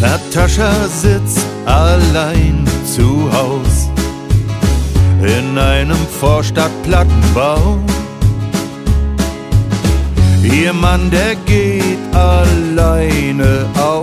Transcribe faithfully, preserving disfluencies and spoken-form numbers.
Natascha sitzt allein zu Haus in einem Vorstadtplattenbau. Ihr Mann, der geht alleine aus.